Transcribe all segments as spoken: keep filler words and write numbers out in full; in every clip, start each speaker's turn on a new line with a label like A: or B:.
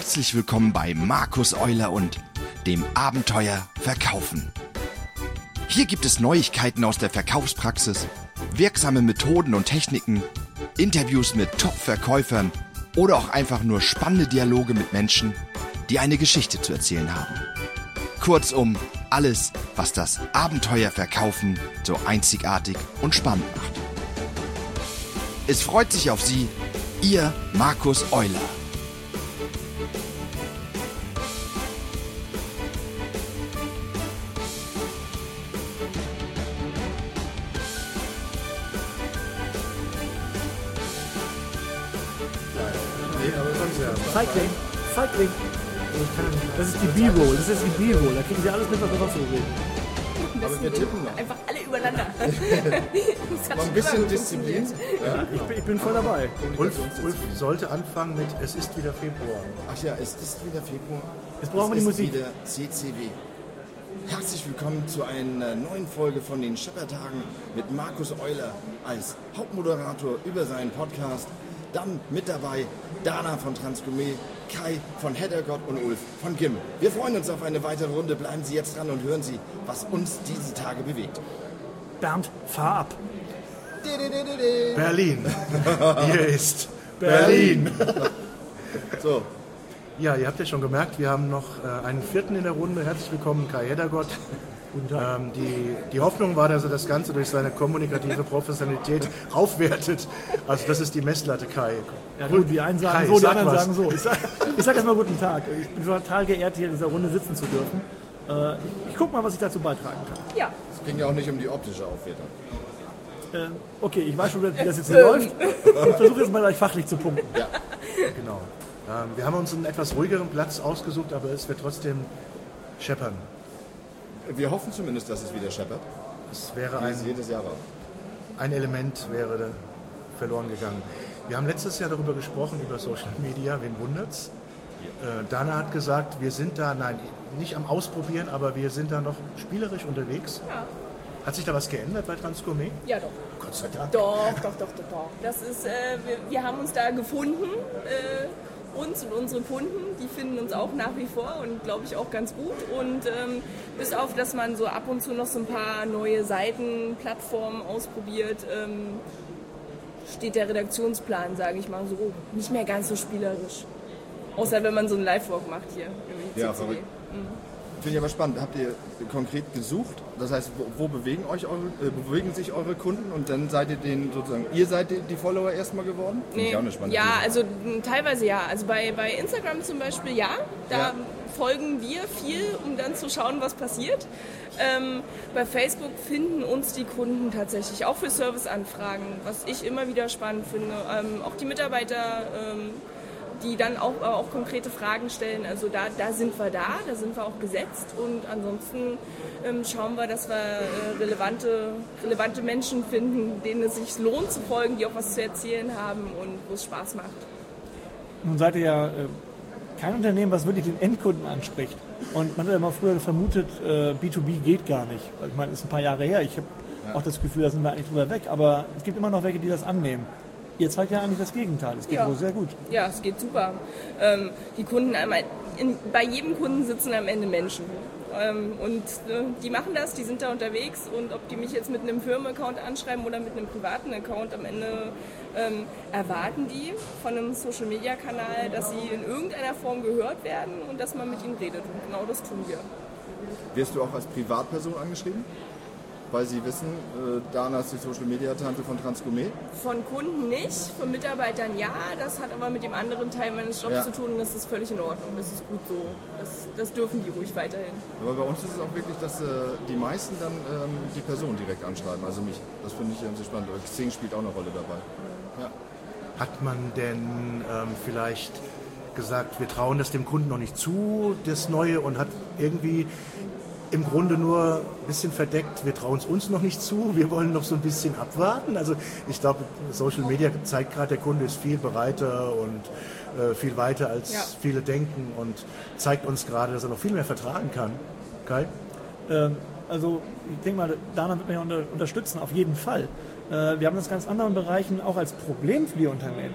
A: Herzlich willkommen bei Markus Euler und dem Abenteuer Verkaufen. Hier gibt es Neuigkeiten aus der Verkaufspraxis, wirksame Methoden und Techniken, Interviews mit Top-Verkäufern oder auch einfach nur spannende Dialoge mit Menschen, die eine Geschichte zu erzählen haben. Kurzum, alles, was das Abenteuer Verkaufen so einzigartig und spannend macht. Es freut sich auf Sie, Ihr Markus Euler.
B: Cycling, Cycling. Das ist die B-Roll, das ist die B-Roll. Da kriegen Sie alles mit, was wir sonst so reden.
C: Aber wir tippen noch. Einfach alle übereinander.
D: Mal ein bisschen Disziplin.
B: Ja, ich, bin, ich bin voll dabei.
E: Ulf, Ulf sollte anfangen mit Es ist wieder Februar.
D: Ach ja, es ist wieder Februar.
B: Jetzt brauchen wir die
D: es
B: Musik.
D: ist wieder C C W. Herzlich willkommen zu einer neuen Folge von den Scheppertagen mit Markus Euler als Hauptmoderator über seinen Podcast. Dann mit dabei Dana von Transgourmet, Kai von Heddergott und Ulf von Gimm. Wir freuen uns auf eine weitere Runde. Bleiben Sie jetzt dran und hören Sie, was uns diese Tage bewegt.
B: Bernd, fahr ab.
E: Berlin. Hier ist Berlin.
D: So.
E: Ja, ihr habt ja schon gemerkt, wir haben noch äh, einen vierten in der Runde. Herzlich willkommen, Kai Heddergott.
B: Guten Tag.
E: Ähm, die, die Hoffnung war, dass er das Ganze durch seine kommunikative Professionalität aufwertet. Also das ist die Messlatte, Kai.
B: Ja gut, die einen sagen
E: Kai,
B: so, die
E: sag
B: anderen
E: was.
B: sagen so. Ich sage ich sag erstmal guten Tag. Ich bin total geehrt, hier in dieser Runde sitzen zu dürfen. Äh, ich ich gucke mal, was ich dazu beitragen kann.
C: Ja.
D: Es ging ja auch nicht um die optische Aufwertung.
B: Äh, okay, ich weiß schon, wie das jetzt hier läuft. Ich versuche jetzt mal gleich fachlich zu punkten.
D: Ja.
E: Genau. Ähm, wir haben uns einen etwas ruhigeren Platz ausgesucht, aber es wird trotzdem scheppern.
D: Wir hoffen zumindest, dass es wieder scheppert.
E: Es wäre
D: Wie
E: ein,
D: es jedes Jahr war.
E: ein Element wäre verloren gegangen. Wir haben letztes Jahr darüber gesprochen, über Social Media, wen wundert's? Äh, Dana hat gesagt, wir sind da, nein, nicht am Ausprobieren, aber wir sind da noch spielerisch unterwegs.
C: Ja.
E: Hat sich da was geändert bei Transgourmet?
C: Ja, doch.
E: Gott sei Dank.
C: Doch, doch, doch, doch, doch. Das ist, äh, wir, wir haben uns da gefunden, äh, uns und unsere Kunden, die finden uns auch nach wie vor und glaube ich auch ganz gut. Und ähm, bis auf, dass man so ab und zu noch so ein paar neue Seiten, Plattformen ausprobiert, ähm, steht der Redaktionsplan, sage ich mal so, nicht mehr ganz so spielerisch. Außer wenn man so einen Live-Walk macht hier.
D: Ja, verrückt. Finde ich aber spannend. Habt ihr konkret gesucht? Das heißt, wo, wo bewegen, euch eure, äh, bewegen sich eure Kunden und dann seid ihr den sozusagen, ihr seid die, die Follower erstmal geworden? Finde
C: Nee.
D: ich auch eine spannende
C: Ja,
D: These.
C: also m, teilweise ja. Also bei, bei Instagram zum Beispiel ja. Da
D: Ja.
C: folgen wir viel, um dann zu schauen, was passiert. Ähm, bei Facebook finden uns die Kunden tatsächlich auch für Serviceanfragen, was ich immer wieder spannend finde. Ähm, auch die Mitarbeiter, ähm, die dann auch, auch konkrete Fragen stellen. Also da, da sind wir da, da sind wir auch gesetzt und ansonsten ähm, schauen wir, dass wir äh, relevante, relevante Menschen finden, denen es sich lohnt zu folgen, die auch was zu erzählen haben und wo es Spaß macht.
B: Nun seid ihr ja äh, kein Unternehmen, was wirklich den Endkunden anspricht. Und man hat ja immer früher vermutet, äh, B zwei B geht gar nicht. Ich meine, das ist ein paar Jahre her. Ich habe ja. auch das Gefühl, da sind wir eigentlich drüber weg. Aber es gibt immer noch welche, die das annehmen. Ihr zeigt ja eigentlich das Gegenteil. Es geht
C: Ja.
B: wohl sehr gut.
C: Ja, es geht super. Ähm, die Kunden, einmal, in, bei jedem Kunden sitzen am Ende Menschen. Ähm, und äh, die machen das, die sind da unterwegs. Und ob die mich jetzt mit einem Firmenaccount anschreiben oder mit einem privaten Account, am Ende ähm, erwarten die von einem Social-Media-Kanal, dass sie in irgendeiner Form gehört werden und dass man mit ihnen redet. Und genau das tun wir.
D: Wirst du auch als Privatperson angeschrieben? Weil sie wissen, äh, Dana ist die Social-Media-Tante von Transgourmet?
C: Von Kunden nicht, von Mitarbeitern ja. Das hat aber mit dem anderen Teil meines Jobs
D: Ja.
C: zu tun und das ist völlig in Ordnung. Das ist gut so. Das, das dürfen die ruhig weiterhin.
D: Aber bei uns ist es auch wirklich, dass äh, die meisten dann ähm, die Person direkt anschreiben, also mich. Das finde ich sehr spannend. Aber Xing spielt auch eine Rolle dabei. Ja.
E: Hat man denn ähm, vielleicht gesagt, wir trauen das dem Kunden noch nicht zu, das Neue, und hat irgendwie im Grunde nur ein bisschen verdeckt, wir trauen es uns noch nicht zu, wir wollen noch so ein bisschen abwarten. Also ich glaube, Social Media zeigt gerade, der Kunde ist viel bereiter und äh, viel weiter als
C: Ja.
E: viele denken und zeigt uns gerade, dass er noch viel mehr vertragen kann. Kai?
B: Ähm, also ich denke mal, Dana wird mich unter, unterstützen, auf jeden Fall. Äh, wir haben das in ganz anderen Bereichen auch als Problem für die Unternehmen.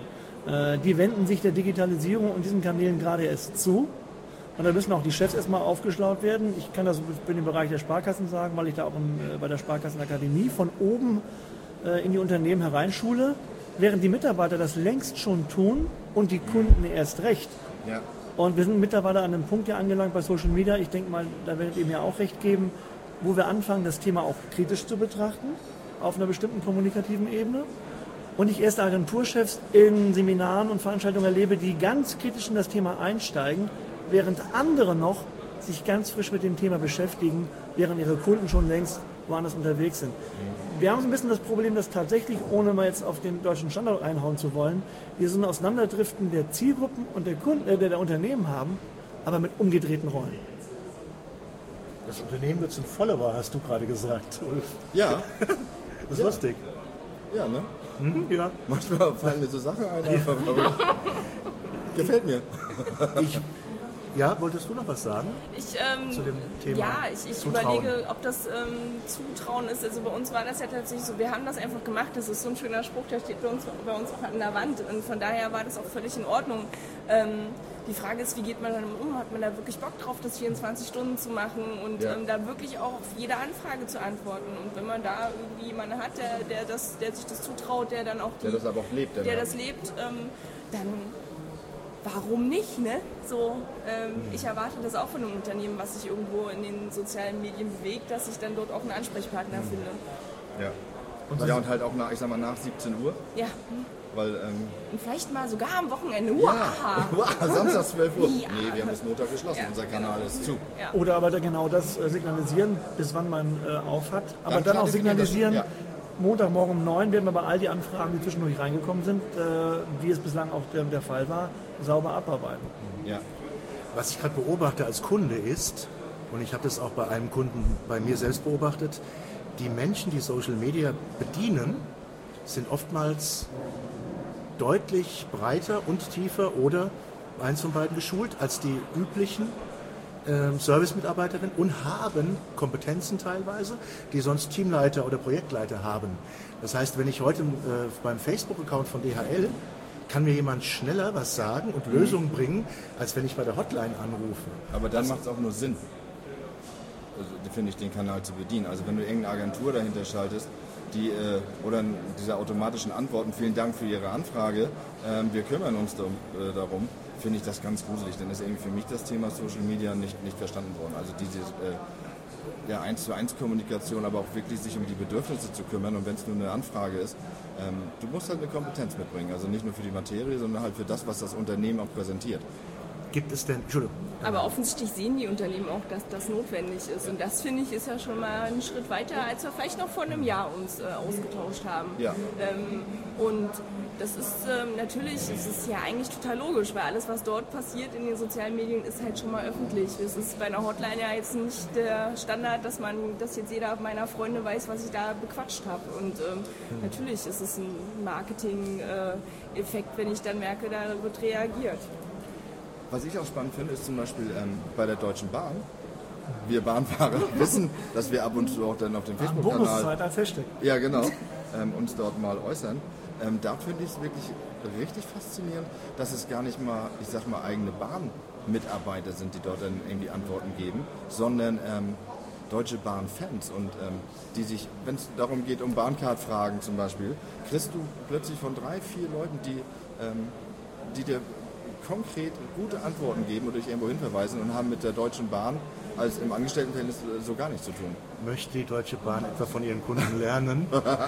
B: Äh, die wenden sich der Digitalisierung und diesen Kanälen gerade erst zu. Und da müssen auch die Chefs erstmal aufgeschlaut werden. Ich kann das für den Bereich der Sparkassen sagen, weil ich da auch im, äh, bei der Sparkassenakademie von oben äh, in die Unternehmen hereinschule, während die Mitarbeiter das längst schon tun und die Kunden erst recht.
D: Ja.
B: Und wir sind mittlerweile an einem Punkt hier angelangt bei Social Media, ich denke mal, da werdet ihr mir auch recht geben, wo wir anfangen, das Thema auch kritisch zu betrachten, auf einer bestimmten kommunikativen Ebene. Und ich erste Agenturchefs in Seminaren und Veranstaltungen erlebe, die ganz kritisch in das Thema einsteigen, während andere noch sich ganz frisch mit dem Thema beschäftigen, während ihre Kunden schon längst woanders unterwegs sind. Wir haben so ein bisschen das Problem, dass tatsächlich, ohne mal jetzt auf den deutschen Standard einhauen zu wollen, wir so ein Auseinanderdriften der Zielgruppen und der Kunden, äh, der, der Unternehmen haben, aber mit umgedrehten Rollen.
E: Das Unternehmen wird zum Follower, hast du gerade gesagt, Ulf.
D: Ja.
E: Das ist
D: Ja.
E: lustig.
D: Ja, ne?
E: Mhm, ja.
D: Manchmal fallen mir so Sachen ein, aber gefällt mir.
E: Ich, ja, wolltest du noch was sagen?
C: Ich, ähm,
E: Zu dem Thema
C: ja, ich, ich
E: Zutrauen.
C: überlege, ob das ähm, Zutrauen ist. Also bei uns war das ja tatsächlich so, wir haben das einfach gemacht. Das ist so ein schöner Spruch, der steht bei uns, bei uns auch an der Wand. Und von daher war das auch völlig in Ordnung. Ähm, die Frage ist, wie geht man damit um? Hat man da wirklich Bock drauf, das vierundzwanzig Stunden zu machen und
D: Ja.
C: ähm, da wirklich auch auf jede Anfrage zu antworten? Und wenn man da irgendwie jemanden hat, der, der, das, der sich das zutraut, der dann auch die,
D: Der das aber auch lebt.
C: der das lebt, ähm, dann warum nicht, ne? So, ähm, ich erwarte das auch von einem Unternehmen, was sich irgendwo in den sozialen Medien bewegt, dass ich dann dort auch einen Ansprechpartner finde.
D: Ja. Und, ja, und halt auch nach, ich sag mal, nach siebzehn Uhr,
C: Ja,
D: weil, ähm,
C: und vielleicht mal sogar am Wochenende.
D: ja,
C: Wow.
D: Samstag zwölf Uhr.
C: Ja.
D: Nee, wir haben bis Montag geschlossen,
C: Ja,
D: unser Kanal ist zu.
C: Ja.
B: Oder aber da genau das äh, signalisieren, bis wann man äh, auf hat. Aber
D: Dann
B: dann,
D: klar
B: auch
D: definieren, das-
B: signalisieren,
D: ja.
B: Montagmorgen um neun werden wir bei all die Anfragen, die zwischendurch reingekommen sind, äh, wie es bislang auch der, der Fall war, sauber abarbeiten.
D: Ja.
E: Was ich gerade beobachte als Kunde ist, und ich habe das auch bei einem Kunden bei mir selbst beobachtet, die Menschen, die Social Media bedienen, sind oftmals deutlich breiter und tiefer oder eins von beiden geschult als die üblichen ähm, Service-Mitarbeiterinnen und haben Kompetenzen teilweise, die sonst Teamleiter oder Projektleiter haben. Das heißt, wenn ich heute äh, beim Facebook-Account von D H L kann mir jemand schneller was sagen und Lösungen bringen, als wenn ich bei der Hotline anrufe.
D: Aber dann macht es auch nur Sinn, also, finde ich, den Kanal zu bedienen. Also wenn du irgendeine Agentur dahinter schaltest, die, äh, oder diese automatischen Antworten, vielen Dank für Ihre Anfrage, ähm, wir kümmern uns darum, äh, darum, finde ich das ganz gruselig. Dann ist irgendwie für mich das Thema Social Media nicht, nicht verstanden worden. Also diese äh, ja, eins zu eins Kommunikation, aber auch wirklich sich um die Bedürfnisse zu kümmern. Und wenn es nur eine Anfrage ist, ähm, du musst halt eine Kompetenz mitbringen. Also nicht nur für die Materie, sondern halt für das, was das Unternehmen auch präsentiert.
E: Gibt es denn, Entschuldigung,
C: Aber offensichtlich sehen die Unternehmen auch, dass das notwendig ist. Und das, finde ich, ist ja schon mal ein Schritt weiter, als wir vielleicht noch vor einem Jahr uns äh, ausgetauscht haben.
D: Ja.
C: Ähm, und das ist ähm, natürlich, es ist ja eigentlich total logisch, weil alles, was dort passiert in den sozialen Medien, ist halt schon mal öffentlich. Es ist bei einer Hotline ja jetzt nicht der Standard, dass man, dass jetzt jeder meiner Freunde weiß, was ich da bequatscht habe. Und ähm, natürlich ist es ein Marketing-Effekt, wenn ich dann merke, da wird reagiert.
D: Was ich auch spannend finde, ist zum Beispiel ähm, bei der Deutschen Bahn. Wir Bahnfahrer wissen, dass wir ab und zu auch dann auf dem Facebook-Kanal
B: Bonuszeit als Hashtag.
D: ja, genau, ähm, uns dort mal äußern. Ähm, da finde ich es wirklich richtig faszinierend, dass es gar nicht mal, ich sag mal, eigene Bahnmitarbeiter sind, die dort dann irgendwie Antworten geben, sondern ähm, Deutsche Bahn-Fans und ähm, die sich, wenn es darum geht, um Bahncard-Fragen zum Beispiel, kriegst du plötzlich von drei, vier Leuten, die, ähm, die dir konkret gute Antworten geben und dich irgendwo hinverweisen und haben mit der Deutschen Bahn als im Angestelltenverhältnis so gar nichts zu tun.
E: möchte die Deutsche Bahn etwa von ihren Kunden lernen?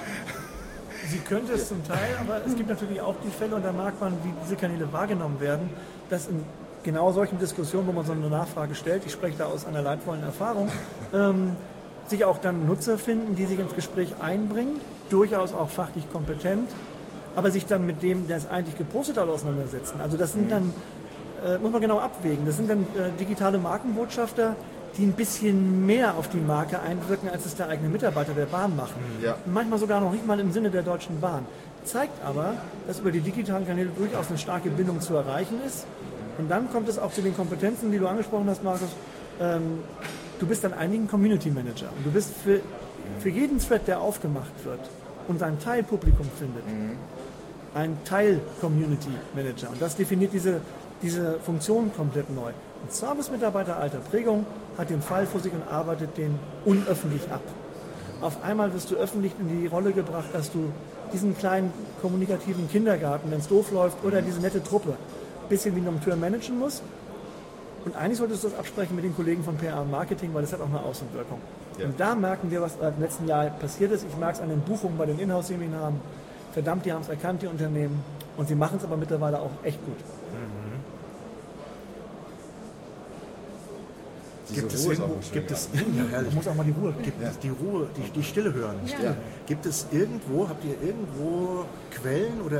B: Sie könnte es zum Teil, aber es gibt natürlich auch die Fälle, und da mag man, wie diese Kanäle wahrgenommen werden, dass in genau solchen Diskussionen, wo man so eine Nachfrage stellt, ich spreche da aus einer leidvollen Erfahrung, ähm, sich auch dann Nutzer finden, die sich ins Gespräch einbringen, durchaus auch fachlich kompetent, aber sich dann mit dem, der es eigentlich gepostet hat, auseinandersetzen. Also das sind dann, äh, muss man genau abwägen, das sind dann äh, digitale Markenbotschafter, die ein bisschen mehr auf die Marke einwirken, als es der eigene Mitarbeiter der Bahn machen.
D: Ja.
B: Manchmal sogar noch nicht mal im Sinne der Deutschen Bahn. Zeigt aber, dass über die digitalen Kanäle durchaus eine starke Bindung zu erreichen ist. Und dann kommt es auch zu den Kompetenzen, die du angesprochen hast, Markus. Ähm, du bist dann einigen Community Manager. Und du bist für, für jeden Thread, der aufgemacht wird und sein Teilpublikum findet, ein Teil-Community-Manager. Und das definiert diese, diese Funktion komplett neu. Ein Service-Mitarbeiter alter Prägung hat den Fall vor sich und arbeitet den unöffentlich ab. Auf einmal wirst du öffentlich in die Rolle gebracht, dass du diesen kleinen kommunikativen Kindergarten, wenn es doof läuft, oder diese nette Truppe ein bisschen wie eine Tür managen musst. Und eigentlich solltest du das absprechen mit den Kollegen von P R und Marketing, weil das hat auch eine Außenwirkung. Ja. Und da merken wir, was im letzten Jahr passiert ist. Ich merke es an den Buchungen bei den Inhouse-Seminaren. Verdammt, die haben es erkannt, die Unternehmen. Und sie machen es aber mittlerweile auch echt gut.
E: Mhm.
D: Gibt es,
E: irgendwo, gibt es ja,
B: Ich muss auch mal die Ruhe.
E: Gibt
D: ja.
E: es die Ruhe, die, die Stille hören.
C: Ja.
E: Gibt es irgendwo, habt ihr irgendwo Quellen oder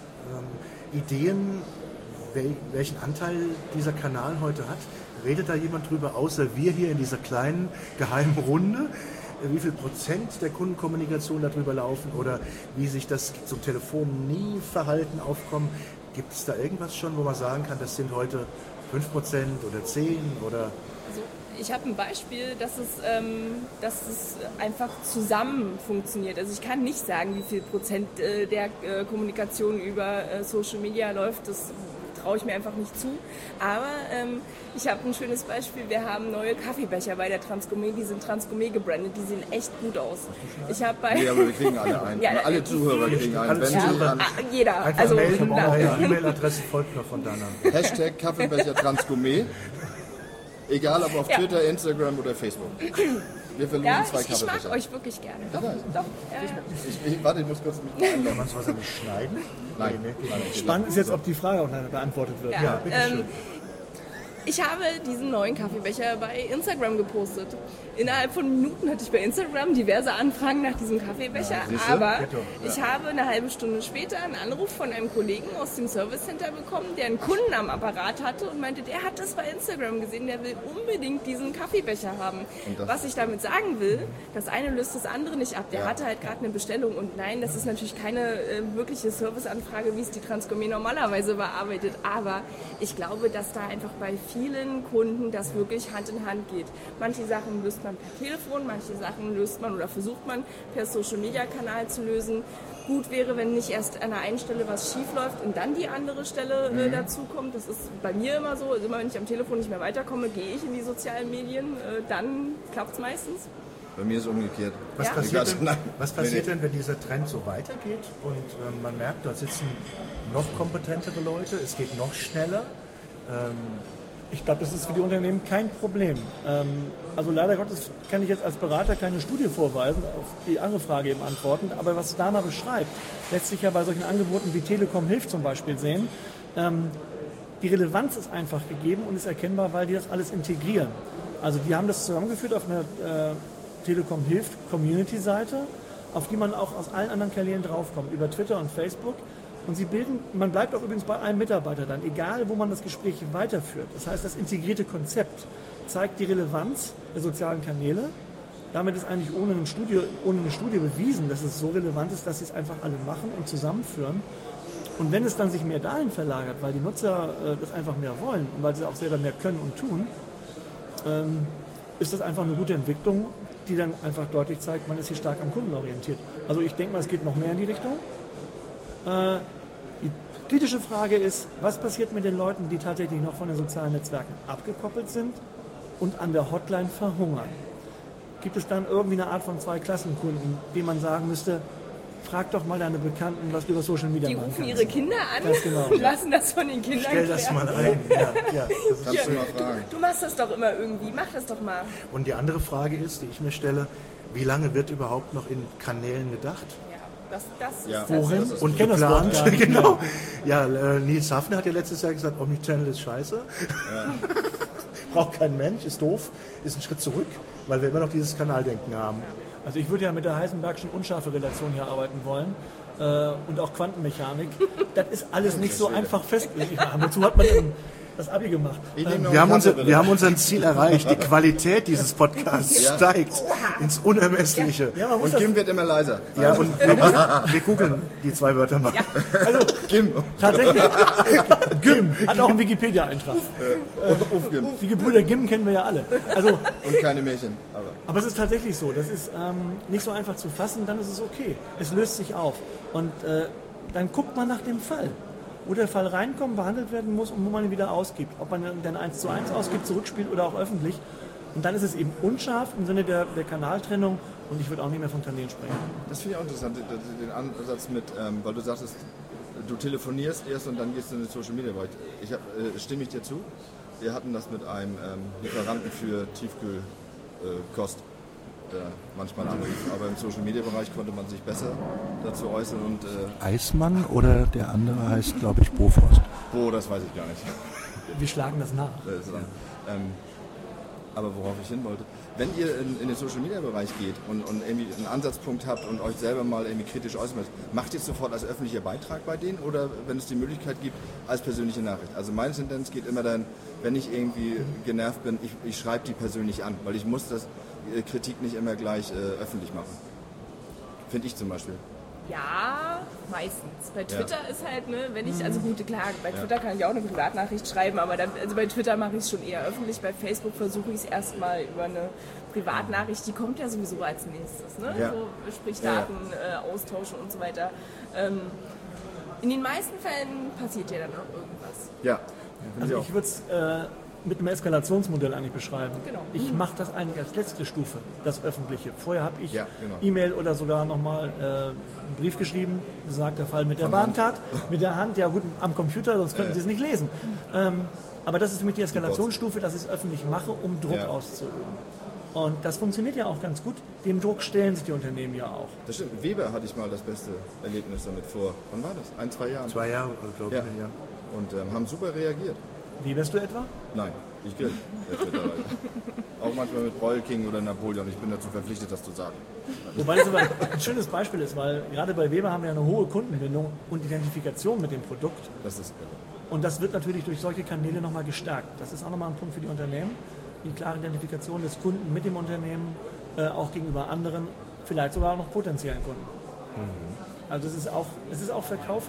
E: ähm, Ideen, wel, welchen Anteil dieser Kanal heute hat? Redet da jemand drüber, außer wir hier in dieser kleinen geheimen Runde? Wie viel Prozent der Kundenkommunikation darüber laufen oder wie sich das zum Telefonie-Verhalten aufkommen? Gibt es da irgendwas schon, wo man sagen kann, das sind heute fünf Prozent oder zehn oder...
C: Also ich habe ein Beispiel, dass es, ähm, dass es einfach zusammen funktioniert. Also ich kann nicht sagen, wie viel Prozent äh, der äh, Kommunikation über äh, Social Media läuft. Das traue ich mir einfach nicht zu. Aber ähm, ich habe ein schönes Beispiel. Wir haben neue Kaffeebecher bei der Transgourmet. Die sind Transgourmet gebrandet. Die sehen echt gut aus. Ich habe bei
D: Ja, aber wir kriegen alle einen.
C: Ja,
D: alle Zuhörer kriegen einen. Wenn
C: ja,
D: Sie dann
C: ah, jeder.
E: Einfach
C: Also
E: melden,
C: na,
E: eure E-Mail-Adresse folgt noch von Dana.
D: Hashtag Kaffeebecher Transgourmet. Egal ob auf
C: Ja.
D: Twitter, Instagram oder Facebook. Wir verlosen
C: ja,
D: zwei
C: ich, ich mag
D: Kaffeebecher.
C: euch wirklich gerne. Doch,
D: Ja.
C: doch. Ja, ja.
D: Ich, ich, warte, ich muss kurz mit
E: Kann man sowas nicht schneiden?
D: Nein,
E: Nee, nee.
D: nein,
B: Spannend ist jetzt, ob die Frage auch nachher beantwortet wird.
C: Ja,
E: Ja, bitteschön.
C: ähm, ich habe diesen neuen Kaffeebecher bei Instagram gepostet. Innerhalb von Minuten hatte ich bei Instagram diverse Anfragen nach diesem Kaffeebecher,
D: siehste?
C: aber
E: Bitte.
C: ich habe eine halbe Stunde später einen Anruf von einem Kollegen aus dem Service Center bekommen, der einen Kunden am Apparat hatte und meinte, der hat das bei Instagram gesehen, der will unbedingt diesen Kaffeebecher haben.
D: das-
C: Was ich damit sagen will, das eine löst das andere nicht ab. Der
D: Ja.
C: hatte halt gerade eine Bestellung und nein, das ist natürlich keine äh, wirkliche Serviceanfrage, wie es die Transgourmet normalerweise bearbeitet, aber ich glaube, dass da einfach bei vielen Kunden das wirklich Hand in Hand geht. Manche Sachen löst man per Telefon, manche Sachen löst man oder versucht man per Social-Media-Kanal zu lösen. Gut wäre, wenn nicht erst an der einen Stelle was schief läuft und dann die andere Stelle äh, dazukommt. Das ist bei mir immer so. Also immer wenn ich am Telefon nicht mehr weiterkomme, gehe ich in die sozialen Medien. Äh, dann klappt es meistens.
D: Bei mir ist es umgekehrt.
E: Was
C: Ja.
E: passiert, denn,
D: Nein.
E: was passiert
D: Nee,
E: denn, wenn dieser Trend so weitergeht und ähm, man merkt, dort sitzen noch kompetentere Leute, es geht noch schneller? Ähm,
B: Ich glaube, das ist für die Unternehmen kein Problem. Ähm, also leider Gottes kann ich jetzt als Berater keine Studie vorweisen, auf die andere Frage eben antworten. Aber was Dana beschreibt, lässt sich ja bei solchen Angeboten wie Telekom Hilft zum Beispiel sehen. Ähm, die Relevanz ist einfach gegeben und ist erkennbar, weil die das alles integrieren. Also die haben das zusammengeführt auf einer äh, Telekom Hilft Community-Seite, auf die man auch aus allen anderen Kanälen draufkommt, über Twitter und Facebook. Und sie bilden, man bleibt auch übrigens bei einem Mitarbeiter dann, egal wo man das Gespräch weiterführt. Das heißt, das integrierte Konzept zeigt die Relevanz der sozialen Kanäle. Damit ist eigentlich ohne eine Studie, ohne eine Studie bewiesen, dass es so relevant ist, dass sie es einfach alle machen und zusammenführen. Und wenn es dann sich mehr dahin verlagert, weil die Nutzer äh, das einfach mehr wollen und weil sie auch selber mehr können und tun, ähm, ist das einfach eine gute Entwicklung, die dann einfach deutlich zeigt, man ist hier stark am Kunden orientiert. Also ich denke mal, es geht noch mehr in die Richtung. Äh, die kritische Frage ist, was passiert mit den Leuten, die tatsächlich noch von den sozialen Netzwerken abgekoppelt sind und an der Hotline verhungern? Gibt es dann irgendwie eine Art von Zwei-Klassen-Kunden, dem man sagen müsste, frag doch mal deine Bekannten, was du über Social Media
C: Die
B: machen
C: rufen
B: kannst.
C: ihre Kinder an
B: Ganz genau.
C: und lassen das von den Kindern
E: stell das
C: klären.
E: mal ein. Ja, ja, das ist
D: Kannst du mal fragen.
C: Du machst das doch immer irgendwie, mach das doch mal.
E: Und die andere Frage ist, die ich mir stelle, wie lange wird überhaupt noch in Kanälen gedacht?
C: Ja, das, das
D: Ja.
C: ist das.
B: Wohin?
D: Das ist-
B: Und ich kenne das Wort gar nicht.
E: genau. Ja, äh, Nils Hafner hat ja letztes Jahr gesagt, Omnichannel ist scheiße. Braucht kein Mensch, ist doof, ist ein Schritt zurück, weil wir immer noch dieses Kanaldenken haben.
B: Also ich würde ja mit der Heisenbergschen unscharfe Relation hier arbeiten wollen äh, und auch Quantenmechanik. Das ist alles nicht so einfach festgelegt. Wozu hat man denn das Abi gemacht?
D: Ich nehme noch
E: Wir haben,
D: einen
E: unser,
D: Kaffee,
E: wir haben unser Ziel erreicht. Die Qualität dieses Podcasts
D: Ja.
E: steigt ins Unermessliche.
B: Ja, man muss
D: Und
B: das,
D: Kim wird immer leiser.
E: Ja, und wir, wir googeln die zwei Wörter mal.
B: also
D: Kim.
B: tatsächlich, Gim hat auch einen Wikipedia-Eintrag.
D: Und auf Kim.
B: Die Gebrüder Gim kennen wir ja alle. Also,
D: Und keine Märchen. Aber
B: aber es ist tatsächlich so, das ist ähm, nicht so einfach zu fassen, dann ist es okay. Es löst sich auf. Und äh, dann guckt man nach dem Fall. Wo der Fall reinkommt, behandelt werden muss und wo man ihn wieder ausgibt. Ob man dann eins zu eins ausgibt, zurückspielt oder auch öffentlich. Und dann ist es eben unscharf im Sinne der, der Kanaltrennung und ich würde auch nicht mehr von Kanälen sprechen.
D: Das finde ich auch interessant, den Ansatz mit, ähm, weil du sagtest, du telefonierst erst und dann gehst du in den Social Media Bereich. Ich hab, äh, stimme ich dir zu. Wir hatten das mit einem ähm, Lieferanten für Tiefkühlkost, äh, der manchmal anrief. Aber im Social Media Bereich konnte man sich besser dazu äußern. Und, äh,
E: Eismann oder der andere heißt, glaube ich, Boforst.
D: Bo, das weiß ich gar nicht.
B: Wir schlagen das nach.
D: Das ja. ähm, aber worauf ich hin wollte, wenn ihr in, in den Social Media Bereich geht und, und irgendwie einen Ansatzpunkt habt und euch selber mal irgendwie kritisch äußert, macht ihr es sofort als öffentlicher Beitrag bei denen oder wenn es die Möglichkeit gibt, als persönliche Nachricht? Also meine Tendenz geht immer dann, wenn ich irgendwie genervt bin, ich, ich schreibe die persönlich an, weil ich muss das äh, Kritik nicht immer gleich äh, öffentlich machen. Finde ich zum Beispiel.
C: Ja, meistens. Bei Twitter
D: Ja.
C: ist halt, ne, wenn ich, also gut, klar, bei Twitter kann ich auch eine Privatnachricht schreiben, aber dann, also bei Twitter mache ich es schon eher öffentlich, bei Facebook versuche ich es erstmal über eine Privatnachricht, die kommt ja sowieso als nächstes, ne?
D: Ja.
C: So, sprich
D: Ja, ja.
C: Daten äh, austauschen und so weiter. Ähm, in den meisten Fällen passiert ja dann auch irgendwas.
D: Ja, finde ich
B: Also
D: auch.
B: ich würde es äh, mit einem Eskalationsmodell eigentlich beschreiben.
C: Genau.
B: Ich mache das eigentlich als letzte Stufe, das Öffentliche. Vorher habe ich
D: Ja, genau.
B: E-Mail oder sogar nochmal äh, einen Brief geschrieben, gesagt, der Fall mit der Bahncard, mit der Hand, ja gut, am Computer, sonst könnten Sie es nicht lesen. Ähm, aber das ist für mich die Eskalationsstufe, dass ich es öffentlich mache, um Druck
D: Ja.
B: auszuüben. Und das funktioniert ja auch ganz gut. Dem Druck stellen sich die Unternehmen ja auch.
D: Das stimmt. Weber hatte ich mal das beste Erlebnis damit vor. Wann war das? Ein, zwei Jahren?
E: Zwei Jahre, glaube
D: Ja.
E: ich. Ja.
D: Und ähm, haben super reagiert.
B: Wie wärst du etwa?
D: Nein, ich grill. Jetzt mittlerweile. Auch manchmal mit Royal King oder Napoleon. Ich bin dazu verpflichtet, das zu sagen.
B: Wobei das aber ein schönes Beispiel ist, weil gerade bei Weber haben wir eine hohe Kundenbindung und Identifikation mit dem Produkt.
D: Das ist
B: Und das wird natürlich durch solche Kanäle nochmal gestärkt. Das ist auch nochmal ein Punkt für die Unternehmen. Die klare Identifikation des Kunden mit dem Unternehmen, äh, auch gegenüber anderen, vielleicht sogar auch noch potenziellen Kunden. Also es ist auch, es ist auch Verkäufer.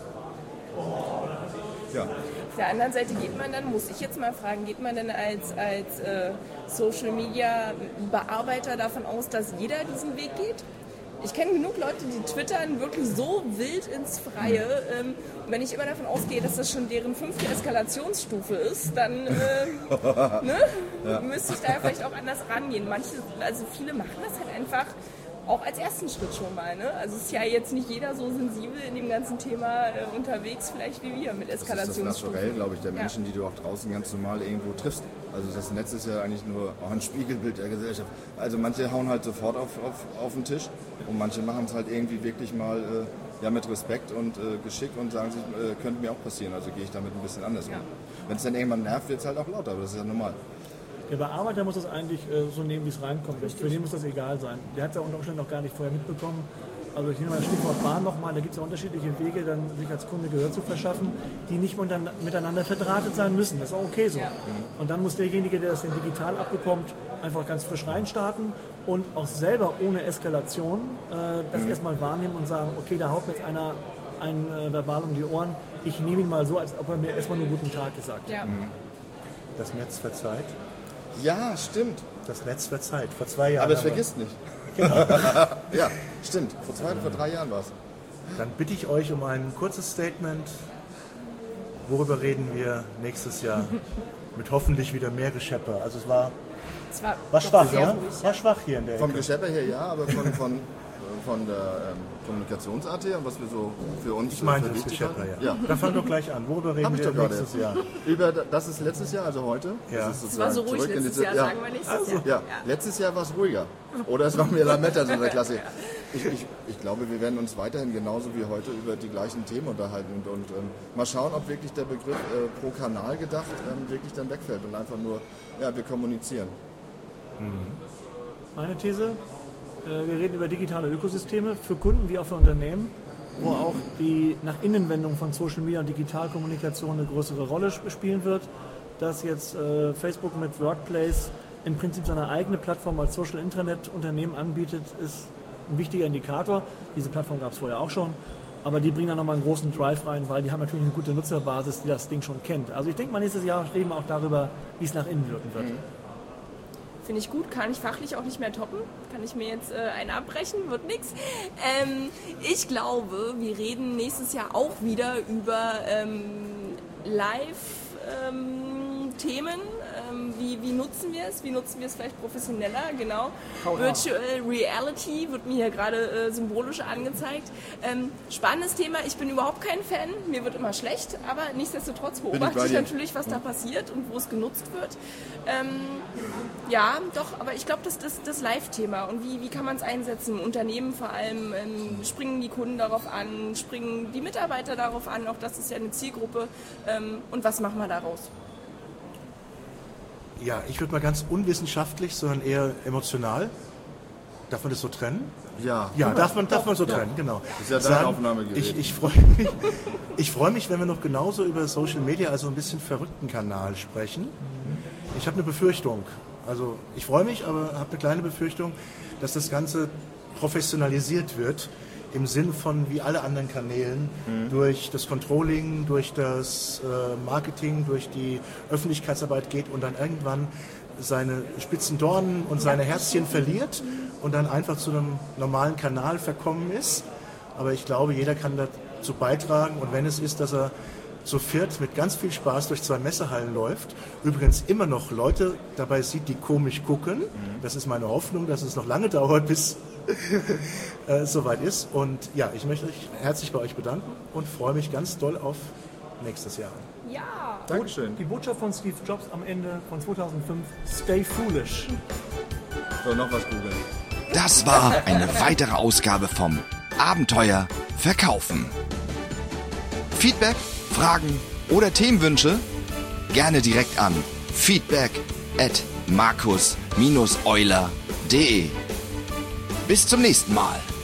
D: ja.
C: Auf der anderen Seite geht man dann, muss ich jetzt mal fragen, geht man dann als, als äh, Social Media Bearbeiter davon aus, dass jeder diesen Weg geht? Ich kenne genug Leute, die twittern wirklich so wild ins Freie. Ähm, wenn ich immer davon ausgehe, dass das schon deren fünfte Eskalationsstufe ist, dann äh, ne?
D: Ja.
C: müsste ich da ja vielleicht auch anders rangehen. Manche, also viele machen das halt einfach auch als ersten Schritt schon mal. Ne? Also ist ja jetzt nicht jeder so sensibel in dem ganzen Thema äh, unterwegs, vielleicht wie wir mit
D: Das ist das
C: Eskalationsstufen.
D: Naturell, glaube ich, der
C: Ja.
D: Menschen, die du auch draußen ganz normal irgendwo triffst. Also das Netz ist ja eigentlich nur auch ein Spiegelbild der Gesellschaft. Also manche hauen halt sofort auf, auf, auf den Tisch und manche machen es halt irgendwie wirklich mal äh, ja, mit Respekt und äh, Geschick und sagen sich, äh, könnte mir auch passieren, also gehe ich damit ein bisschen anders um.
C: Ja.
D: Wenn es dann irgendwann nervt, wird es halt auch lauter, aber das ist ja normal.
B: Der Bearbeiter muss das eigentlich äh, so nehmen, wie es reinkommt. Für den muss das egal sein. Der hat es ja unter Umständen noch gar nicht vorher mitbekommen. Also ich nehme mal das Stichwort Bahn nochmal, da gibt es ja unterschiedliche Wege, dann sich als Kunde Gehör zu verschaffen, die nicht miteinander verdrahtet sein müssen. Das ist auch okay so.
C: Ja.
B: Und dann muss derjenige, der das denn digital abbekommt, einfach ganz frisch reinstarten und auch selber ohne Eskalation äh, das erstmal wahrnehmen und sagen, okay, da haut mir jetzt einer ein äh, Verbal um die Ohren. Ich nehme ihn mal so, als ob er mir erstmal nur guten Tag gesagt hat.
C: Ja.
E: Das Netz verzeiht.
D: Ja, stimmt.
E: Das Netz verzeiht. Vor zwei Jahren.
D: Aber es
E: haben wir-
D: vergisst nicht. Ja, stimmt. Vor zwei oder vor drei Jahren war es.
E: Dann bitte ich euch um ein kurzes Statement. Worüber reden wir nächstes Jahr? Mit hoffentlich wieder mehr Geschepper. Also es war,
C: Es war,
E: war
C: doch
E: schwach,
C: sehr
E: ja?
C: ruhig.
E: War schwach hier in der
D: Vom
E: Ecke.
D: Geschepper her ja, aber von, von, von der ähm, Kommunikationsart her und was wir so für uns
E: Ich meinte
D: für
E: das
D: wichtig
E: Geschepper,
D: halten.
E: ja.
D: Ja.
E: Dann fang doch gleich an. Worüber reden
D: Hab ich
E: wir
D: doch gerade.
E: nächstes Jahr?
D: Über, das ist letztes Jahr, also heute.
E: Ja.
D: Das ist
C: Es war so
D: sozusagen
C: ruhig
D: zurück in
C: letztes
D: diese-
C: Jahr,
D: ja.
C: sagen wir nächstes Jahr.
D: Ja, letztes Jahr war es ruhiger. Oder es war mehr Lametta, so der Klasse. Ich, ich, ich glaube, wir werden uns weiterhin genauso wie heute über die gleichen Themen unterhalten und, und ähm, mal schauen, ob wirklich der Begriff äh, pro Kanal gedacht ähm, wirklich dann wegfällt und einfach nur, ja, wir kommunizieren.
B: Meine These, äh, wir reden über digitale Ökosysteme für Kunden wie auch für Unternehmen, wo auch die Nach-Innen-Wendung von Social Media und Digitalkommunikation eine größere Rolle sp- spielen wird. Dass jetzt äh, Facebook mit Workplace im Prinzip seine eigene Plattform als Social Intranet Unternehmen anbietet, ist ein wichtiger Indikator. Diese Plattform gab es vorher auch schon, aber die bringen da nochmal einen großen Drive rein, weil die haben natürlich eine gute Nutzerbasis, die das Ding schon kennt. Also ich denke mal, nächstes Jahr reden wir auch darüber, wie es nach innen wirken wird.
C: Finde ich gut, kann ich fachlich auch nicht mehr toppen. Kann ich mir jetzt äh, einen abbrechen, wird nix. Ähm, ich glaube, wir reden nächstes Jahr auch wieder über ähm, Live-Themen. Ähm, ähm, wie, wie nutzen wir es? Wie nutzen wir es vielleicht professioneller? Genau. Virtual Reality wird mir hier gerade äh, symbolisch angezeigt. Ähm, spannendes Thema. Ich bin überhaupt kein Fan. Mir wird immer schlecht, aber nichtsdestotrotz beobachte ich, ich natürlich, was da passiert und wo es genutzt wird. Ähm, ja, doch, aber ich glaube, das ist das, das Live-Thema. Und wie, wie kann man es einsetzen? Unternehmen vor allem, ähm, springen die Kunden darauf an, springen die Mitarbeiter darauf an, auch das ist ja eine Zielgruppe. Ähm, und was machen wir daraus?
E: Ja, ich würde mal ganz unwissenschaftlich, sondern eher emotional. Darf man das so trennen?
D: Ja.
E: Ja, darf man, darf man so trennen, genau.
D: Das ist ja dein
E: Sagen,
D: Aufnahmegerät.
E: Ich, ich freue mich, ich freue mich, wenn wir noch genauso über Social Media, also ein bisschen verrückten Kanal sprechen. Ich habe eine Befürchtung. Also ich freue mich, aber habe eine kleine Befürchtung, dass das Ganze professionalisiert wird. Im Sinn von wie alle anderen Kanälen, mhm. durch das Controlling, durch das äh, Marketing, durch die Öffentlichkeitsarbeit geht und dann irgendwann seine spitzen Dornen und seine Herzchen verliert und dann einfach zu einem normalen Kanal verkommen ist. Aber ich glaube, jeder kann dazu beitragen und wenn es ist, dass er zu viert mit ganz viel Spaß durch zwei Messehallen läuft, übrigens immer noch Leute dabei sieht, die komisch gucken. Das ist meine Hoffnung, dass es noch lange dauert, bis äh, soweit ist. Und ja, ich möchte euch herzlich bei euch bedanken und freue mich ganz doll auf nächstes Jahr.
C: Ja.
D: Dankeschön.
B: Die Botschaft von Steve Jobs am Ende von zweitausendfünf, stay foolish.
D: So, noch was googeln.
A: Das war eine weitere Ausgabe vom Abenteuer Verkaufen. Feedback, Fragen oder Themenwünsche? Gerne direkt an feedback at markus Bindestrich euler punkt de. Bis zum nächsten Mal.